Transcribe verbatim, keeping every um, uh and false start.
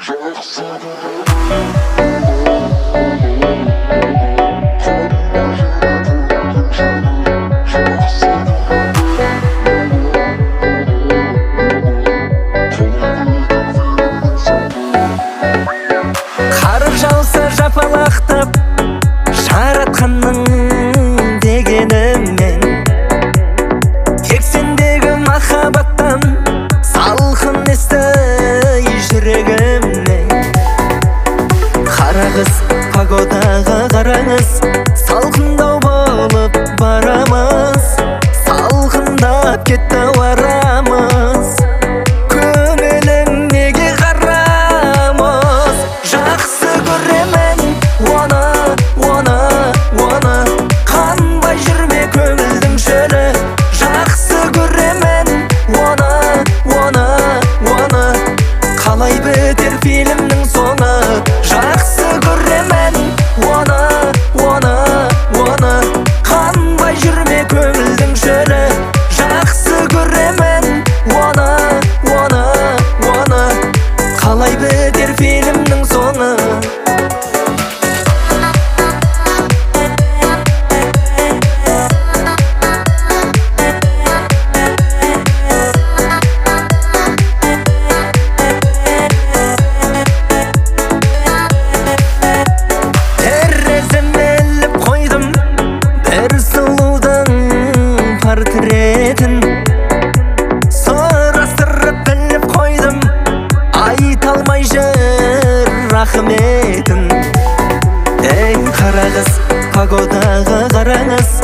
Қар жауса жапалақтап жаратқанның дегеніммен, тек сендегі махаббаттан салқын есті жүрегімнен. Қарағыз погодаға қараңыз, салқындау болып барамыз, салқындап кетті арамыз. Көңілің неге қарамыз, жақсы көремін оны, оны, оны. Қанбай жүрме көңілдің шөлі, жақсы көремін оны, оны, оны. Қалай бітер фильмнің соңы, жақсы көремін оны, оны, оны. Қанбай жүрме көңілдің шөлі, жақсы көремін оны, оны, оны. Қалай бітер фильмнің соңы. Портретін сұрастырып біліп қойдым, айта алмай жүр рахметін. Ей қарағыз погодаға қараңыз,